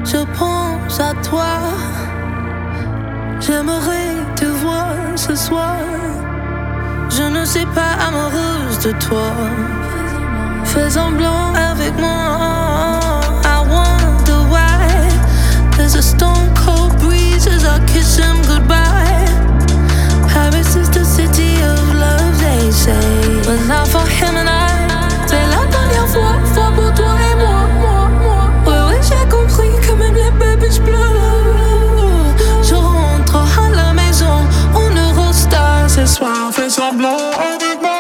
Je pense à toi. J'aimerais te voir ce soir. Je ne suis pas amoureuse de toi. Fais semblant avec moi. I wonder why there's a stone cold breeze as I kiss him goodbye. Paris is the city of love, they say, but not for him and I. C'est la dernière fois pour toi et moi. Ouais, j'ai compris que même les bébés pleurent. Je rentre à la maison, on Eurostar ce soir. Fais semblant avec moi.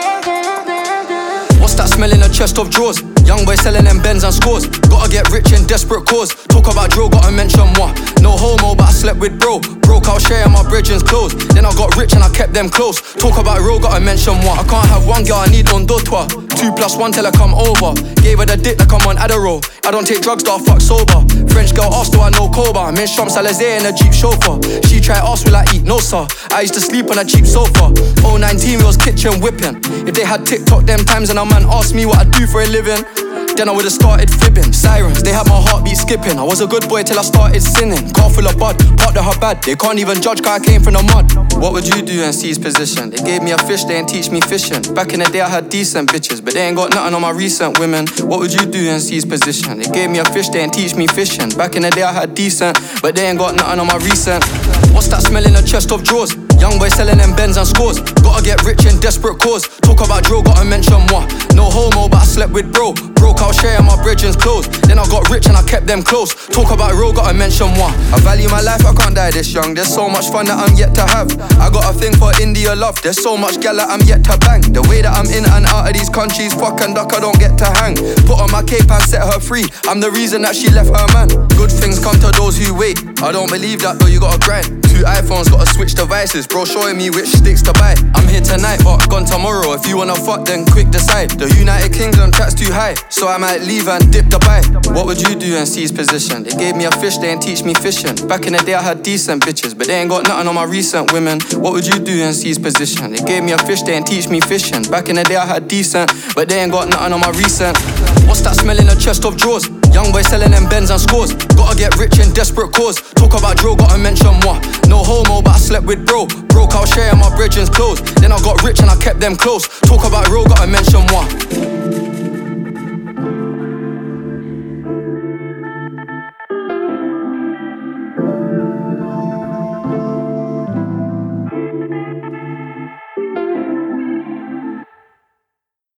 What's that smell in a chest of drawers? Young boy selling them Benz and scores. Gotta get rich in desperate cause. Talk about drill, gotta mention moi. No homo, but I slept with bro. Broke out sharing my brethrens clothes. Then I got rich and I kept them close. Talk about real, gotta mention moi. I can't have one girl, I need on d'autres. 2+1 till I come over. Gave her the dick like I'm on Adderall. I don't take drugs, though I fuck sober. French girl asked, do I know Koba? I'm in Champs-Élysées in a Jeep chauffeur. She tried ask, will I eat? No sir. I used to sleep on a cheap sofa. 019 we was kitchen whipping. If they had TikTok them times and a man asked me what I do for a living, then I would've started fibbing. Sirens, they had my heartbeat skipping. I was a good boy till I started sinning. Car full of bud, part of her bad. They can't even judge cause I came from the mud. What would you do in C's position? They gave me a fish, they ain't teach me fishing. Back in the day I had decent bitches, but they ain't got nothing on my recent women. What would you do in C's position? They gave me a fish, they ain't teach me fishing. Back in the day I had decent, but they ain't got nothing on my recent. What's that smell in a chest of drawers? Young boy selling them Benz and scores. Gotta get rich in desperate cause. Talk about drill, gotta mention moi. No homo, but I slept with bro. Broke out sharing my brethrens clothes. Then I got rich and I kept them close. Talk about real, gotta mention moi. I value my life, I can't die this young. There's so much fun that I'm yet to have. I got a thing for India love. There's so much gal that I'm yet to bang. The way that I'm in and out of these countries, fuck and duck, I don't get to hang. Put on my cape and set her free. I'm the reason that she left her man. Good things come to those who wait. I don't believe that though, you gotta grind. 2 iPhones, gotta switch devices. Bro showing me which sticks to buy. I'm here tonight but gone tomorrow. If you wanna fuck then quick decide. The United Kingdom tax too high, so I might leave and dip the buy. What would you do in C's position? They gave me a fish, they ain't teach me fishing. Back in the day I had decent bitches, but they ain't got nothing on my recent women. What would you do in C's position? They gave me a fish, they ain't teach me fishing. Back in the day I had decent, but they ain't got nothing on my recent. What's that smell in a chest of drawers? Young boy selling them Benz and scores. Gotta get rich in desperate cause. Talk about drill, gotta mention moi. No homo, but I slept with bro. Broke out sharing my brethrens clothes. Then I got rich and I kept them close. Talk about real, gotta mention moi.